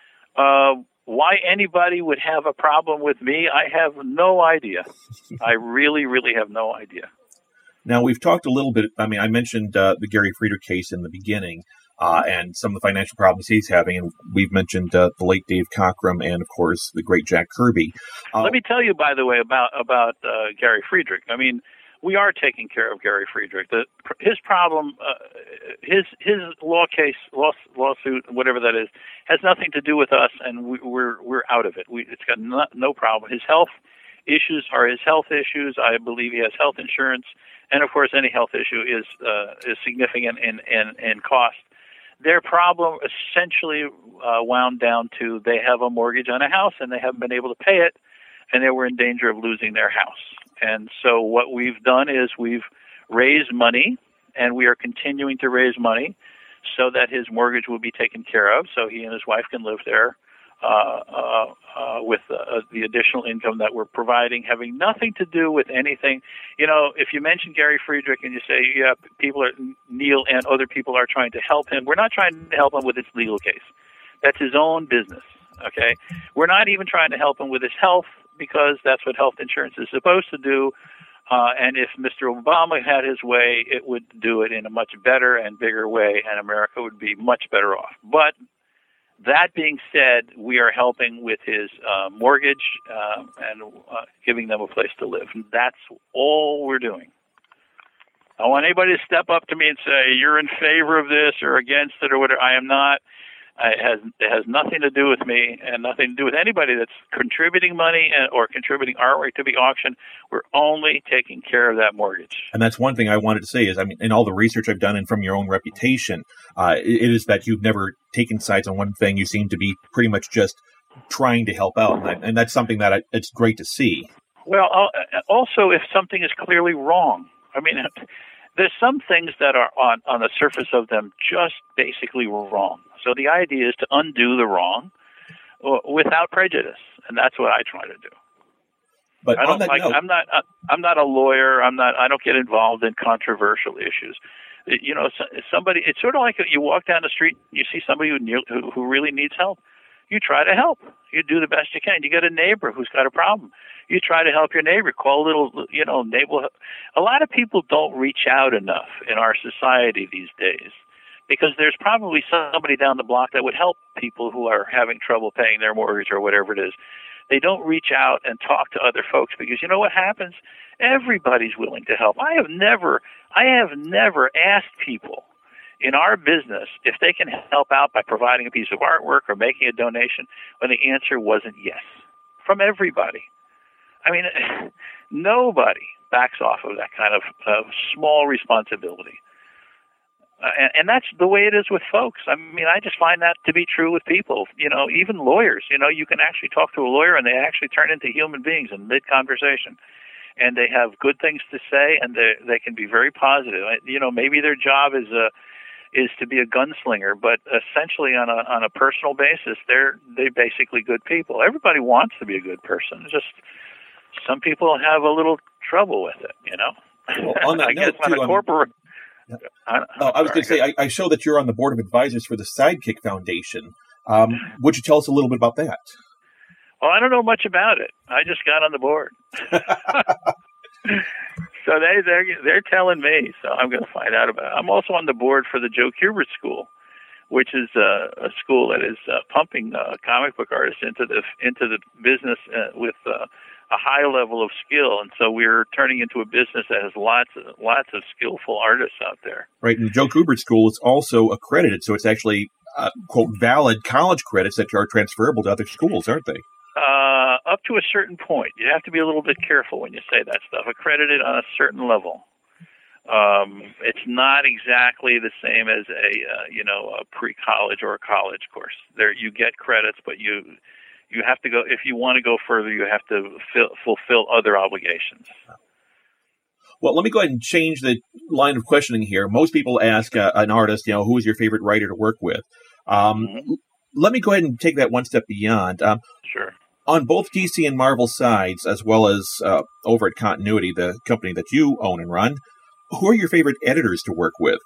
Uh, why anybody would have a problem with me, I have no idea. I really, really have no idea. Now, we've talked a little bit, I mean, I mentioned uh, the Gary Friedrich case in the beginning uh, and some of the financial problems he's having, and we've mentioned uh, the late Dave Cockrum and, of course, the great Jack Kirby. Uh, Let me tell you, by the way, about, about uh, Gary Friedrich. I mean, we are taking care of Gary Friedrich. The, his problem, uh, his his law case, law, lawsuit, whatever that is, has nothing to do with us, and we, we're we're out of it. We, it's got no, no problem. His health issues are his health issues. I believe he has health insurance, and of course, any health issue is uh, is significant in, in in cost. Their problem essentially uh, wound down to they have a mortgage on a house, and they haven't been able to pay it, and they were in danger of losing their house. And so what we've done is we've raised money, and we are continuing to raise money so that his mortgage will be taken care of, so he and his wife can live there uh, uh, uh, with uh, the additional income that we're providing, having nothing to do with anything. You know, if you mention Gary Friedrich and you say, yeah, people are, Neil and other people are trying to help him, we're not trying to help him with his legal case. That's his own business, okay? We're not even trying to help him with his health, because that's what health insurance is supposed to do. Uh, and if Mister Obama had his way, it would do it in a much better and bigger way, and America would be much better off. But that being said, we are helping with his uh, mortgage uh, and uh, giving them a place to live. And that's all we're doing. I want anybody to step up to me and say, you're in favor of this or against it or whatever. I am not. It has, it has nothing to do with me and nothing to do with anybody that's contributing money and, or contributing artwork to the auction. We're only taking care of that mortgage. And that's one thing I wanted to say is, I mean, in all the research I've done and from your own reputation, uh, it, it is that you've never taken sides on one thing. You seem to be pretty much just trying to help out. And, I, and that's something that I, it's great to see. Well, also, if something is clearly wrong, I mean, there's some things that are on, on the surface of them just basically wrong. So the idea is to undo the wrong without prejudice, and that's what I try to do. But I don't on that like. note, I'm not. I'm not a lawyer. I'm not. I don't get involved in controversial issues. You know, somebody. It's sort of like you walk down the street, you see somebody who who, who really needs help. You try to help. You do the best you can. You get a neighbor who's got a problem. You try to help your neighbor. Call a little, you know, neighbor. A lot of people don't reach out enough in our society these days, because there's probably somebody down the block that would help people who are having trouble paying their mortgage or whatever it is. They don't reach out and talk to other folks, because you know what happens? Everybody's willing to help. I have never, I have never asked people in our business if they can help out by providing a piece of artwork or making a donation when the answer wasn't yes from everybody. I mean, nobody backs off of that kind of uh, small responsibility. Uh, and, and that's the way it is with folks. I mean, I just find that to be true with people. You know, even lawyers, you know, you can actually talk to a lawyer and they actually turn into human beings in mid-conversation. And they have good things to say, and they they can be very positive. You know, maybe their job is a, is to be a gunslinger, but essentially on a on a personal basis, they're they're basically good people. Everybody wants to be a good person. It's just some people have a little trouble with it, you know. Well, on that I note, guess on too, a corporate. Yeah. I, oh, I was going to say, I, I show that you're on the board of advisors for the Sidekick Foundation. Um, would you tell us a little bit about that? Well, I don't know much about it. I just got on the board. So they, they're, they're telling me, so I'm going to find out about it. I'm also on the board for the Joe Kubert School, which is a, a school that is uh, pumping uh, comic book artists into the into the business uh, with uh, a high level of skill, and so we're turning into a business that has lots of lots of skillful artists out there. Right, and the Joe Kubert School is also accredited, so it's actually uh, quote valid college credits that are transferable to other schools, aren't they? Uh, up to a certain point. You have to be a little bit careful when you say that stuff. Accredited on a certain level. Um, it's not exactly the same as a uh, you know a pre-college or a college course. There you get credits, but you you have to go if you want to go further. You have to fill, fulfill other obligations. Well, let me go ahead and change the line of questioning here. Most people ask uh, an artist, you know, who is your favorite writer to work with? Um, mm-hmm. Let me go ahead and take that one step beyond. Um, sure. On both D C and Marvel sides, as well as uh, over at Continuity, the company that you own and run, who are your favorite editors to work with?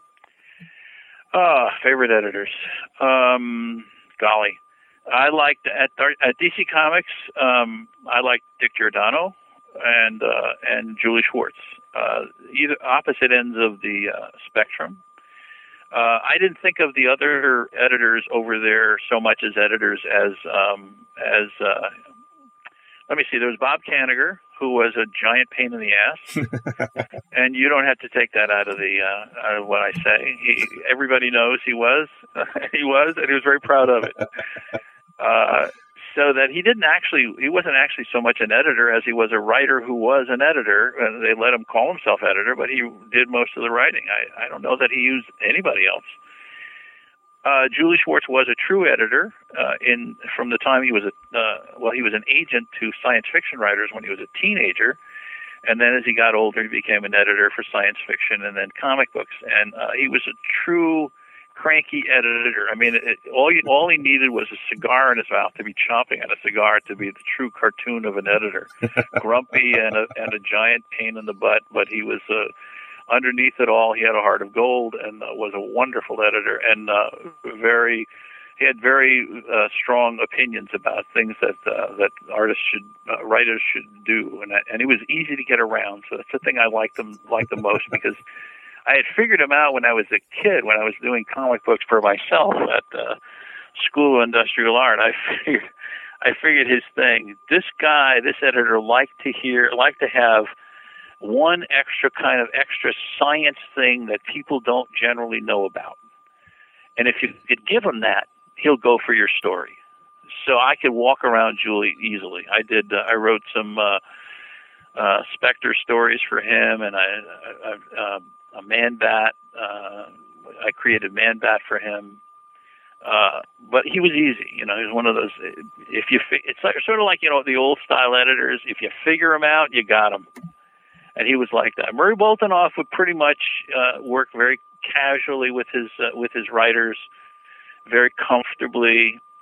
Uh, favorite editors. Um, golly. I liked, at, at D C Comics, um, I like Dick Giordano and uh, and Julie Schwartz, uh, either opposite ends of the uh, spectrum. Uh, I didn't think of the other editors over there so much as editors as um, as uh, let me see. There was Bob Kanigher, who was a giant pain in the ass, and you don't have to take that out of the uh, out of what I say. He, everybody knows he was, he was, and he was very proud of it. Uh, so that he didn't actually, he wasn't actually so much an editor as he was a writer who was an editor, and they let him call himself editor, but he did most of the writing. I, I don't know that he used anybody else. Uh, Julie Schwartz was a true editor uh, in from the time he was a uh, well, he was an agent to science fiction writers when he was a teenager, and then as he got older, he became an editor for science fiction and then comic books. And uh, he was a true cranky editor. I mean, it, all he, all he needed was a cigar in his mouth to be chomping on a cigar to be the true cartoon of an editor. Grumpy and a and a giant pain in the butt, but he was uh, underneath it all. He had a heart of gold and uh, was a wonderful editor and uh, very. He had very uh, strong opinions about things that uh, that artists should, uh, writers should do, and and he was easy to get around. So that's the thing I liked him liked the most because I had figured him out when I was a kid, when I was doing comic books for myself at the School of Industrial Art. I figured, I figured his thing. This guy, this editor, liked to hear, liked to have one extra kind of extra science thing that people don't generally know about. And if you could give him that, he'll go for your story. So I could walk around Julie easily. I did. Uh, I wrote some uh, uh, Spectre stories for him, and I. I, I um, a Man-Bat. Uh, I created Man-Bat for him. Uh, but he was easy. You know, he was one of those, if you, it's like, sort of like, you know, the old style editors. If you figure him out, you got him. And he was like that. Murray Boltinoff would pretty much uh, work very casually with his, uh, with his writers, very comfortably.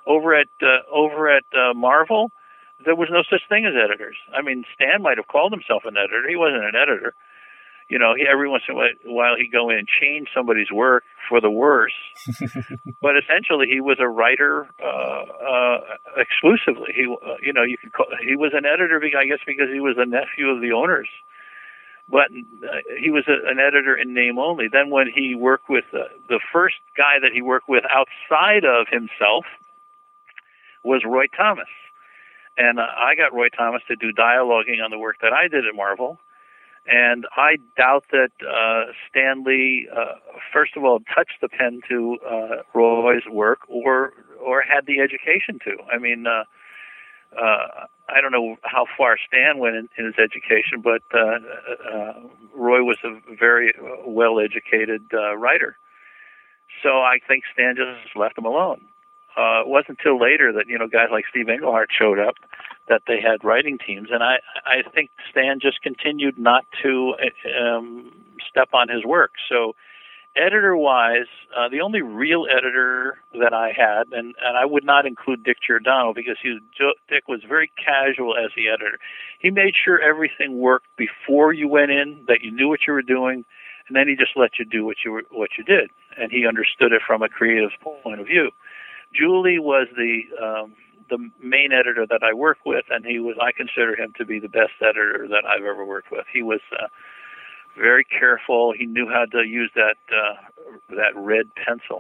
over at uh, over at uh, Marvel, there was no such thing as editors. I mean, Stan might have called himself an editor. He wasn't an editor. You know, he, every once in a while he'd go in and change somebody's work for the worse. But essentially, he was a writer uh, uh, exclusively. He, uh, you know, you could call, he was an editor, I guess, because he was a nephew of the owners. But uh, he was a, an editor in name only. Then when he worked with uh, the first guy that he worked with outside of himself was Roy Thomas, and uh, I got Roy Thomas to do dialoguing on the work that I did at Marvel. And I doubt that uh, Stan Lee, uh, first of all, touched the pen to uh, Roy's work, or or had the education to. I mean, uh, uh, I don't know how far Stan went in, in his education, but uh, uh, Roy was a very well-educated uh, writer. So I think Stan just left him alone. Uh, it wasn't until later that, you know, guys like Steve Englehart showed up, that they had writing teams. And I, I think Stan just continued not to um, step on his work. So editor-wise, uh, the only real editor that I had, and, and I would not include Dick Giordano because he was, Dick was very casual as the editor. He made sure everything worked before you went in, that you knew what you were doing, and then he just let you do what you were, what you did. And he understood it from a creative point of view. Julie was the um, the main editor that I work with, and he was I consider him to be the best editor that I've ever worked with. He was uh, very careful. He knew how to use that uh, that red pencil.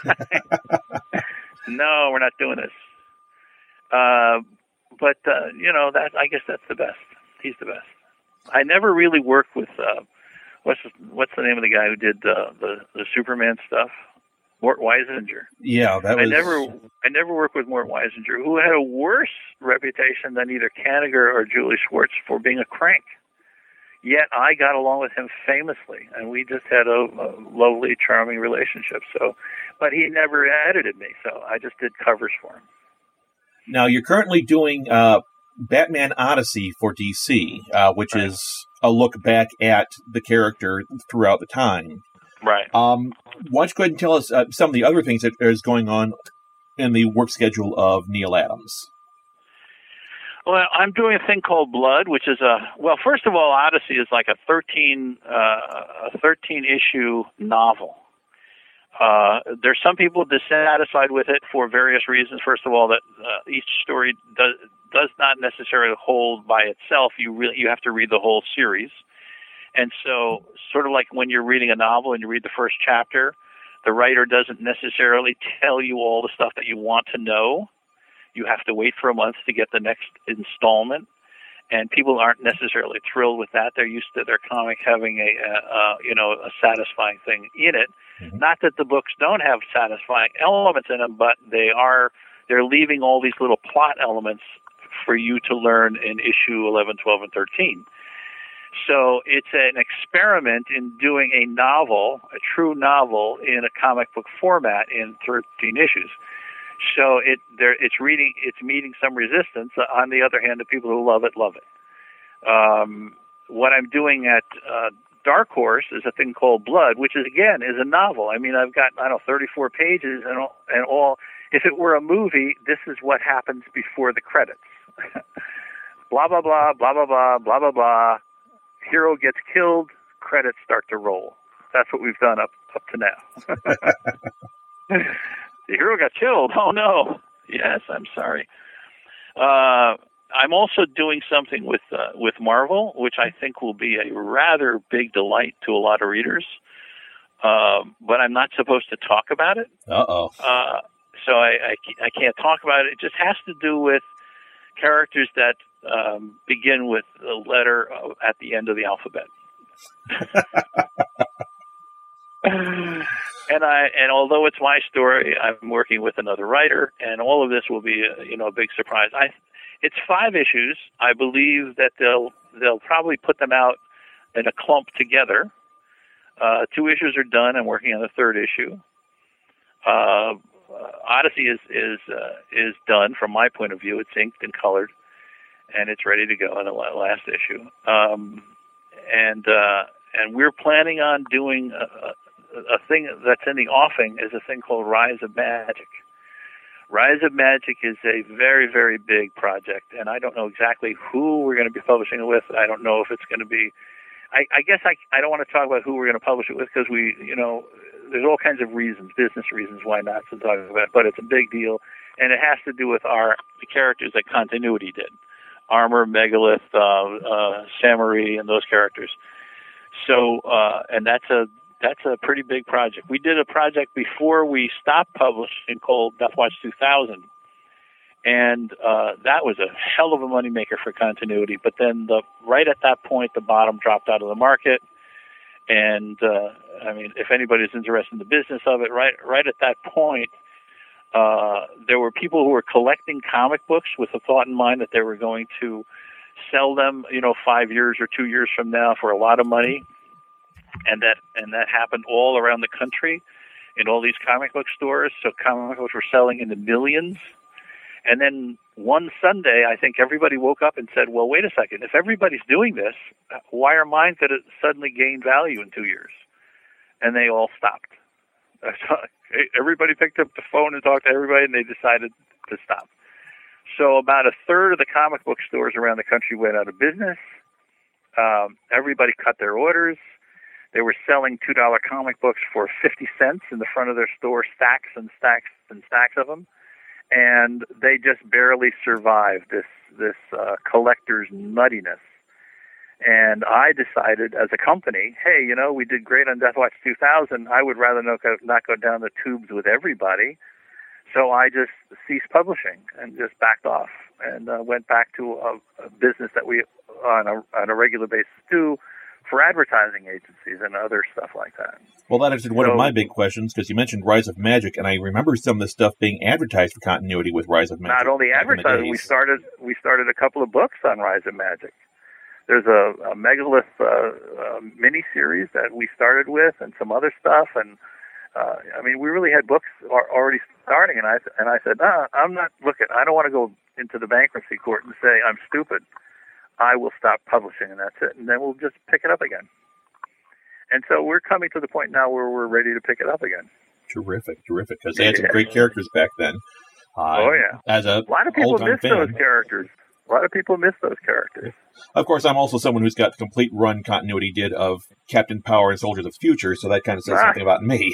No, we're not doing this. Uh, but uh, you know, that I guess that's the best. He's the best. I never really worked with uh, what's the, what's the name of the guy who did uh, the the Superman stuff. Mort Weisinger. Yeah, that was... I never, I never worked with Mort Weisinger, who had a worse reputation than either Kanigher or Julie Schwartz for being a crank. Yet I got along with him famously, and we just had a, a lovely, charming relationship. So, but he never edited me, so I just did covers for him. Now you're currently doing uh, Batman Odyssey for D C, uh, which right. is a look back at the character throughout the time. Right. Um, why don't you go ahead and tell us uh, some of the other things that is going on in the work schedule of Neal Adams? Well, I'm doing a thing called Blood, which is a well. First of all, Odyssey is like a thirteen uh, a thirteen issue novel. Uh, there's some people dissatisfied with it for various reasons. First of all, that uh, each story does does not necessarily hold by itself. You really you have to read the whole series. And so, sort of like when you're reading a novel and you read the first chapter, the writer doesn't necessarily tell you all the stuff that you want to know. You have to wait for a month to get the next installment. And people aren't necessarily thrilled with that. They're used to their comic having a, a, a you know, a satisfying thing in it. Mm-hmm. Not that the books don't have satisfying elements in them, but they are, they're leaving all these little plot elements for you to learn in issue eleven, twelve, and thirteen. So it's an experiment in doing a novel, a true novel, in a comic book format in thirteen issues. So it there it's reading it's meeting some resistance. On the other hand, the people who love it love it. Um, what I'm doing at uh, Dark Horse is a thing called Blood, which is again is a novel. I mean, I've got I don't know thirty-four pages and all, and all. If it were a movie, this is what happens before the credits. Blah blah blah blah blah blah blah blah blah. Hero gets killed, credits start to roll. That's what we've done up up to now. The hero got killed. Oh, no. Yes, I'm sorry. Uh, I'm also doing something with uh, with Marvel, which I think will be a rather big delight to a lot of readers. Uh, but I'm not supposed to talk about it. Uh-oh. Uh, so I, I, I can't talk about it. It just has to do with characters that um, begin with a letter at the end of the alphabet. And I and although it's my story, I'm working with another writer, and all of this will be a, you know a big surprise. I it's five issues. I believe that they'll they'll probably put them out in a clump together. Uh, two issues are done. I'm working on the third issue. Uh, Odyssey is is uh, is done from my point of view. It's inked and colored, and it's ready to go in the last issue. Um, and uh, and we're planning on doing a, a thing that's in the offing is a thing called Rise of Magic. Rise of Magic is a very, very big project, and I don't know exactly who we're going to be publishing it with. I don't know if it's going to be. I, I guess I, I don't want to talk about who we're going to publish it with because we, you know, there's all kinds of reasons, business reasons why not to talk about it, but it's a big deal, and it has to do with our the characters that Continuity did. Armor, Megalith, uh, uh, Samari, and those characters. So, uh, and that's a that's a pretty big project. We did a project before we stopped publishing called Deathwatch two thousand, and uh, that was a hell of a moneymaker for Continuity. But then, the right at that point, the bottom dropped out of the market, and uh, I mean, if anybody's interested in the business of it, right, right at that point. Uh, there were people who were collecting comic books with the thought in mind that they were going to sell them, you know, five years or two years from now for a lot of money, and that and that happened all around the country in all these comic book stores. So comic books were selling in the millions. And then one Sunday, I think everybody woke up and said, "Well, wait a second. If everybody's doing this, why are mine going to suddenly gain value in two years?" And they all stopped. Everybody picked up the phone and talked to everybody, and they decided to stop. So about a third of the comic book stores around the country went out of business. Um, everybody cut their orders. They were selling two dollar comic books for fifty cents in the front of their store, stacks and stacks and stacks of them. And they just barely survived this, this uh, collector's nuttiness. And I decided as a company, hey, you know, we did great on Deathwatch two thousand. I would rather not go, not go down the tubes with everybody. So I just ceased publishing and just backed off and uh, went back to a, a business that we, on a, on a regular basis, do for advertising agencies and other stuff like that. Well, that answered one so, of my big questions, because you mentioned Rise of Magic, and I remember some of the stuff being advertised for Continuity with Rise of Magic. Not only advertising, we started, we started a couple of books on Rise of Magic. There's a, a Megalith uh, uh, mini-series that we started with and some other stuff. And, uh, I mean, we really had books already starting. And I and I said, no, I'm not looking. I don't want to go into the bankruptcy court and say I'm stupid. I will stop publishing, and that's it. And then we'll just pick it up again. And so we're coming to the point now where we're ready to pick it up again. Terrific, terrific. Because they had some great characters back then. Uh, oh, yeah. As a, a lot of people miss fan. those characters. A lot of people miss those characters. Of course, I'm also someone who's got the complete run Continuity did of Captain Power and Soldiers of the Future, so that kind of says ah. something about me.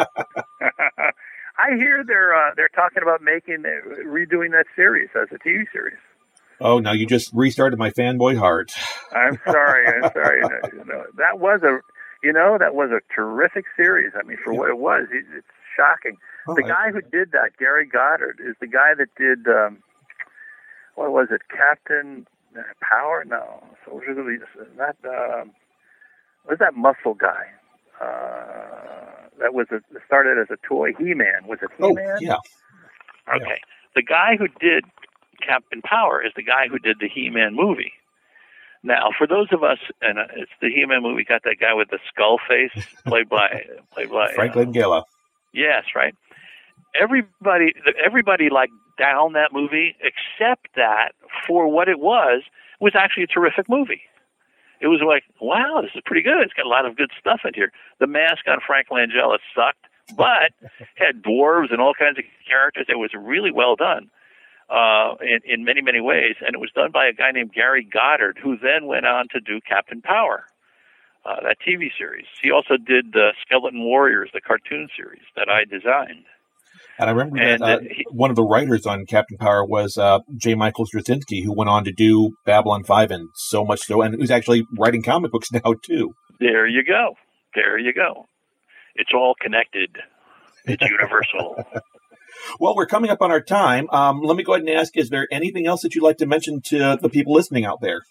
I hear they're uh, they're talking about making redoing that series as a T V series. Oh, now you just restarted my fanboy heart. I'm sorry. I'm sorry. You know, that was a you know that was a terrific series. I mean, for yeah. what it was, it, it's shocking. Oh, the guy I... who did that, Gary Goddard, is the guy that did. Um, What was it, Captain Power? No, Soldiers of the not. Uh, what was that muscle guy? Uh, that was a, started as a toy. He-Man, was it He-Man? Oh, yeah. Okay, yeah. The guy who did Captain Power is the guy who did the He-Man movie. Now, for those of us, and it's the He-Man movie, got that guy with the skull face, played by played by Franklin uh, Gala. Yes, right. Everybody, everybody like down that movie, except that for what it was, was actually a terrific movie. It was like, wow, this is pretty good. It's got a lot of good stuff in here. The mask on Frank Langella sucked, but had dwarves and all kinds of characters. It was really well done uh, in, in many, many ways. And it was done by a guy named Gary Goddard, who then went on to do Captain Power, uh, that T V series. He also did uh, Skeleton Warriors, the cartoon series that I designed. And I remember and, that uh, he, one of the writers on Captain Power was uh, J. Michael Straczynski, who went on to do Babylon five and so much so, and who's actually writing comic books now, too. There you go. There you go. It's all connected. It's universal. Well, we're coming up on our time. Um, let me go ahead and ask, is there anything else that you'd like to mention to the people listening out there?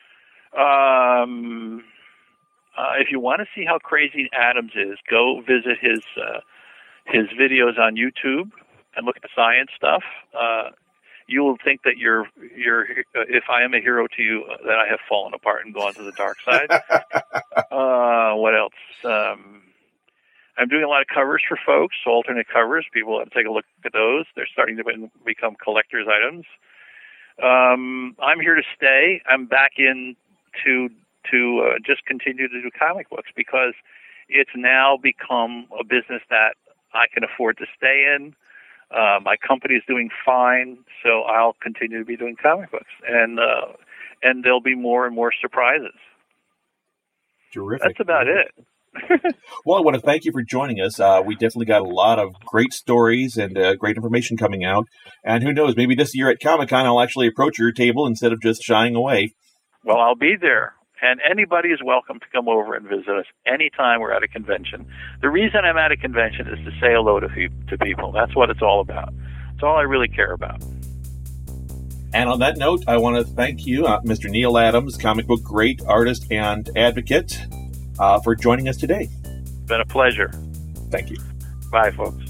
Um, uh, if you want to see how crazy Adams is, go visit his... Uh, his videos on YouTube and look at the science stuff. Uh, you will think that you're, you're, uh, if I am a hero to you, uh, that I have fallen apart and gone to the dark side. uh, what else? Um, I'm doing a lot of covers for folks, alternate covers. People have to take a look at those. They're starting to become collector's items. Um, I'm here to stay. I'm back in to, to uh, just continue to do comic books because it's now become a business that I can afford to stay in. Uh, my company is doing fine, so I'll continue to be doing comic books, and uh, and there'll be more and more surprises. Terrific. That's about Terrific. it. Well, I want to thank you for joining us. Uh, we definitely got a lot of great stories and uh, great information coming out. And who knows, maybe this year at Comic-Con, I'll actually approach your table instead of just shying away. Well, I'll be there. And anybody is welcome to come over and visit us anytime we're at a convention. The reason I'm at a convention is to say hello to, fe- to people. That's what it's all about. It's all I really care about. And on that note, I want to thank you, uh, Mister Neal Adams, comic book great artist and advocate, uh, for joining us today. It's been a pleasure. Thank you. Bye, folks.